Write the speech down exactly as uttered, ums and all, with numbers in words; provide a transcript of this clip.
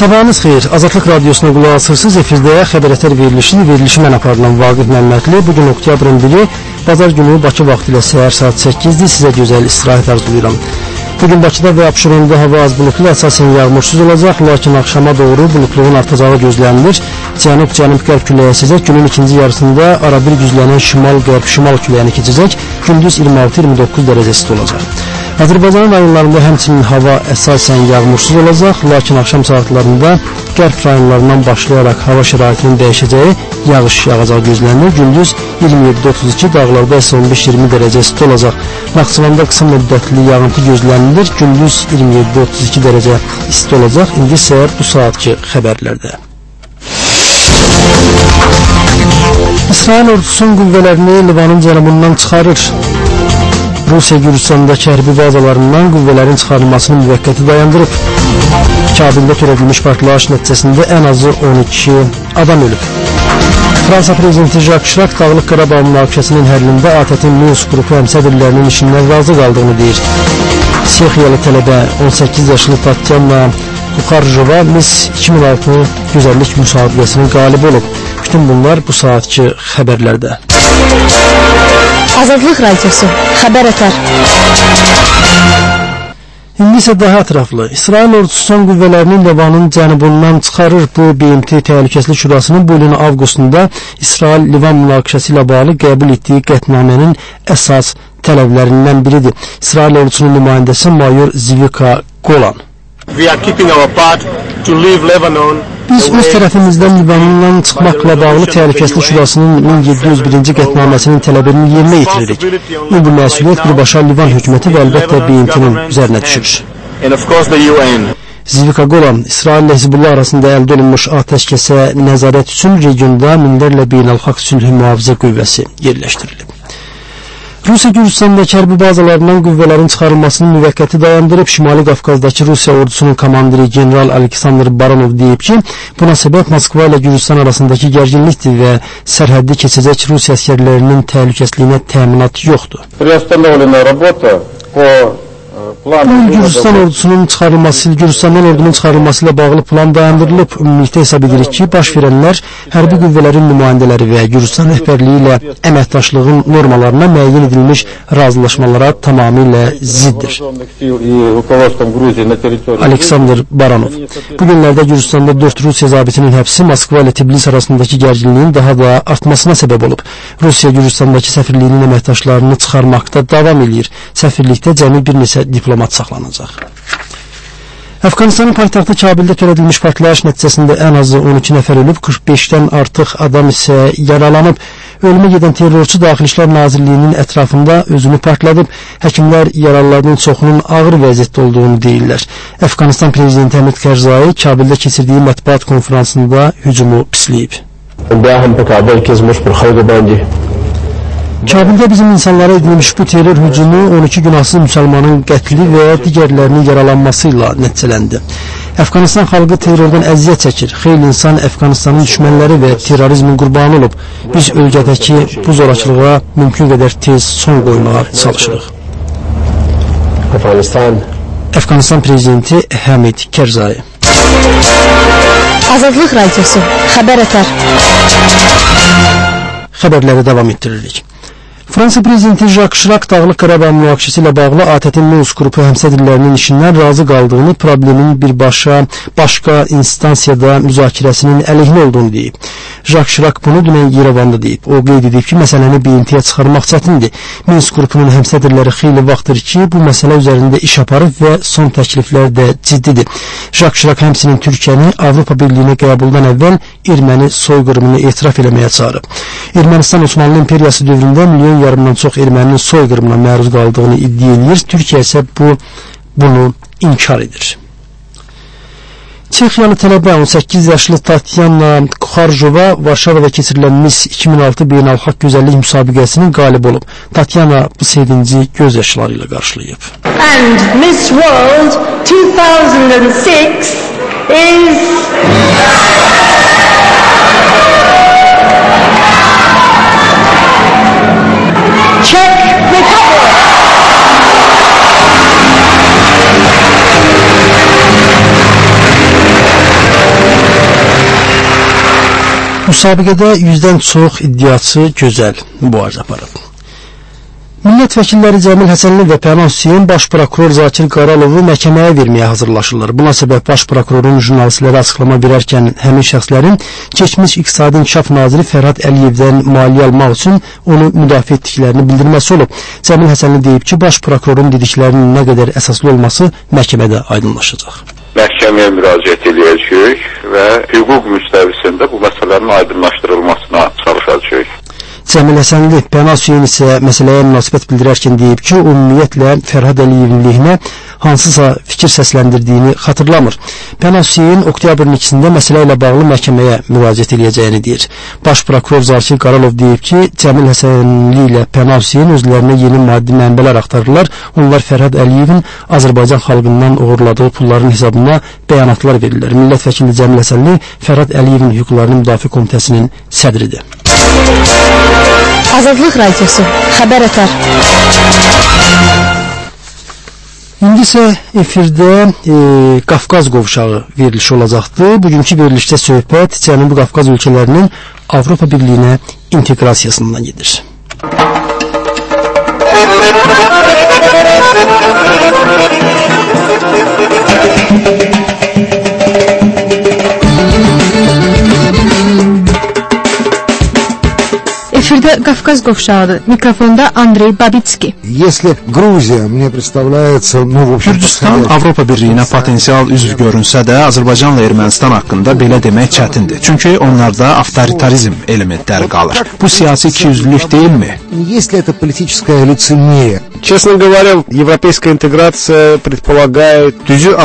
Sabahınız xeyir. Azadlıq Radiosuna qulaq asırsınız. Efirdə xəbərətər verilişi, verilişi mən aparılan Vaqif Məmmədli. Bugün oktyabrın biri, bazar günü Bakı vaxtı ilə səhər saat səkkizdir. Sizə gözəl istirahət arzulayıram. Bugün Bakıda və Abşeronda hava az bulutlu, əsasən yağmursuz olacaq, lakin axşama doğru bulutluğun artacağı gözlənilir. Cənub-cənub-qərb küləyi əsəcək. Günün ikinci yarısında arabir güclənən şimal-qərb şimal küləyini keçəcək. Gündüz iyirmi altı iyirmi doqquz dərəcə isti olacaq. Azərbaycanın rayonlarında həmçinin hava əsasən yağmursuz olacaq, lakin axşam saatlarında qərb rayonlarından başlayaraq hava şəraitinin dəyişəcəyi, yağış yağacağı gözlənilir. Gündüz iyirmi yeddi otuz iki, dağlarda isə on beş iyirmi dərəcə isti olacaq. Naxçıvanda qısa müddətli yağıntı gözlənilir. Gündüz iyirmi yeddi otuz iki dərəcə isti olacaq. İndi isə bu saatki xəbərlərdə. İsrail ordusunun qüvvələrini Livanın cənubundan çıxarır. Rusiya Gürcüstandakı hərbi bazalarından qüvvələrin çıxarılmasını müvəqqəti dayandırıb. Kabildə törədilmiş partlayış nəticəsində ən azı on iki adam ölüb. Fransa prezidenti Jacques Chirac Dağlıq Qarabağ münaqişəsinin həllində A T T Minsk qrupu həmsədrlərinin işindən razı qaldığını deyir. Sexiyalı tələbə on səkkiz yaşlı Tatyana Kukharjova Miss iki min altı gözəllik müsabiqəsinin qalibi olub. Bütün bunlar bu saatki xəbərlərdə. Azadlıq Radiosu, xəbər ətər. İndi isə daha ətraflı. İsrail ordusu son qüvvələrini Livanın cənubundan çıxarır. Bu, B M T Təhlükəsizlik Şurasının bu ilin avqustunda İsrail-Livan münaqişəsi ilə bağlı qəbul etdiyi qətnamənin əsas tələblərindən biridir. İsrail ordusunun nümayəndəsi Mayor Zvika Golan. We are keeping our part to leave Lebanon. Biz öz tərəfimizdən Livanından çıxmaqla bağlı Təhlükəsizlik Şurasının min yeddi yüz birinci qətnaməsinin tələbini yerinə yetiririk. Bu məsuliyyət birbaşa Livan hökuməti və əlbəttə B M T-nin üzərinə düşür. Zvika Golan, İsrail ilə Hizbullah arasında əldə olunmuş atəşkəsə nəzarət üçün regionda minlərlə beynəlxalq sülh mühafizə qüvvəsi yerləşdirilib. Rusiya Gürcüstandakı hərbi bazalarından qüvvələrin çıxarılmasını müvəqqəti dayandırıb. Şimali Qafqazdakı Rusiya ordusunun komandiri General Aleksandr Baranov deyib ki, buna səbəb Moskva ilə Gürcüstan arasındakı gərginlikdir və sərhəddi keçəcək Rusiya əsgərlərinin təhlükəsizliyinə təminat yoxdur. Gürcüstan ordusunun çıxarılması, Gürcüstandan ordunun çıxarılması ilə bağlı plan dayandırılıb. Ümumilikdə hesab edirik ki, baş verənlər hərbi qüvvələrin nümayəndələri və Gürcüstan rəhbərliyi ilə əməkdaşlığın normalarına müəyyən edilmiş razılaşmalara tamamilə ziddir. Aleksandr Baranov. Bu günlərdə Gürcüstanda dörd Rusiya zabitinin həbsi Moskva ilə Tbilisi arasındakı gərginliyin daha da artmasına səbəb olub. Rusiya Gürcüstandakı səfirliyinin əməkdaşlarını çıxarmaqda davam edir. Səfirlikdə cəmi bir neçə diplomat saxlanacaq. Əfqanistanın paytaxtı Kabildə törədilmiş partlayış nəticəsində ən azı on iki nəfər ölüb, qırx beşdən artıq adam isə yaralanıb. Ölümə gedən terrorçu Daxili İşlər Nazirliyinin ətrafında özünü partladıb. Həkimlər yaralılarının çoxunun ağır vəziyyətdə olduğunu deyirlər. Əfqanistan prezidenti Həmid Karzai Kabildə keçirdiyi mətbuat konferansında hücumu pisləyib. Kabildə bizim insanlara edilmiş bu terror hücumu on iki günahsız müsəlmanın qətli və digərlərinin yaralanması ilə nəticələndi. Əfqanistan xalqı terrordan əziyyət çəkir. Xeyli insan Əfqanistanın düşmənləri və terrorizmin qurbanı olub. Biz ölkədəki bu zorakılığa mümkün qədər tez son qoymağa çalışırıq. Əfqanistan prezidenti Həmid Karzai. Azadlıq Radiosu, xəbər ətər. Xəbərləri davam etdiririk. Fransa prezidenti Jacques Chirac Dağlıq Qarabağ münaqişəsi ilə bağlı A T T Minsk qrupu həmsədrlərinin işindən razı qaldığını, problemin birbaşa başqa instansiyada müzakirəsinin əleyhinə olduğunu deyib. Jacques Chirac bunu dünən Yerevanda deyib. O qeyd edib ki, məsələni B M T-yə çıxarmaq çətindir. Minsk qrupunun həmsədrləri xeyli vaxtdır ki, bu məsələ üzərində iş aparıb və son təkliflər də ciddidir. Jacques Chirac həmçinin Türkiyəni Avropa Birliyinə qəbuldan əvvəl erməni soyqırımını etiraf eləməyə çağırıb. Ermənistan Osmanlı İmperiyası dövründə milyon yarımdan çox erməninin soyqırımına məruz qaldığını iddia edir. Türkiyə isə bu, bunu inkar edir. Çexiyalı tələbə on səkkiz yaşlı Tatyana Kukharjova Varşavada keçirilən Miss iki min altı beynəlxalq gözəllik müsabiqəsinin qalibi olub. Tatyana bu sevinci göz yaşları ilə qarşılayıb. And Miss World two thousand six is Czech Republic. Müsabiqədə yüzdən çox iddiaçı gözəl mübarizə aparıb. Millət vəkilləri Cəmil Həsənli və Pənan Hüseyn baş prokuror Zakir Qaralovu məhkəməyə verməyə hazırlaşırlar. Buna səbəb baş prokurorun jurnalistlərə açıqlama verərkən həmin şəxslərin keçmiş İqtisadi İnkişaf naziri Fərhad Əliyevdən maliyyə almaq üçün onu müdafiə etdiklərini bildirməsi olub. Cəmil Həsənli deyib ki, baş prokurorun dediklərinin nə qədər əsaslı olması məhkəmədə aydınlaşacaq. Məhkəməyə müraciət edəcəyik və hüquq müstəvisində bu məsələnin aydınlaşdırılmasına çalışacağıq. Cəmil Həsənli, Pənan Hüseyn isə məsələyə münasibət bildirərkən deyib ki, ümumiyyətlə Fərhad Əliyevin lehinə hansısa fikir səsləndirdiyini xatırlamır. Pənan Hüseyn oktyabrın ikisində məsələ ilə bağlı məhkəməyə müraciət edəcəyini deyir. Baş prokuror Zakir Qaralov deyib ki, Cəmil Həsənli ilə Pənan Hüseyn özlərinə yeni maddi mənbələr axtarırlar. Onlar Fərhad Əliyevin Azərbaycan xalqından uğurladığı pulların hesabına bəyanatlar verirlər. Millət vəkili Cəmil Həsənli Fərhad Əliyevin hüquqlarını müdafiə komitəsinin sədridir. Azadlıq Radiosu, xəbər ətər. İndi isə efirdə e, Qafqaz qovşağı verilişi olacaqdır. Bugünkü verilişdə söhbət Cənubi Qafqaz ölkələrinin Avropa Birliyinə inteqrasiyasından gedir. Efirdə Qafqaz qovşağıdır. Mikrofonda Andrey Babitski. Если Грузия мне представляется, ну, в общем, Gürcüstan Avropa Birliyinə potensial üzv görünsə də, Azərbaycanla Ermənistan haqqında belə demək çətindir. Çünki onlarda avtoritarizm elementləri qalır. Bu siyasi ikiyüzlülük deyilmi? Если это политическое лицемерие. Честно говоря, европейская интеграция предполагает...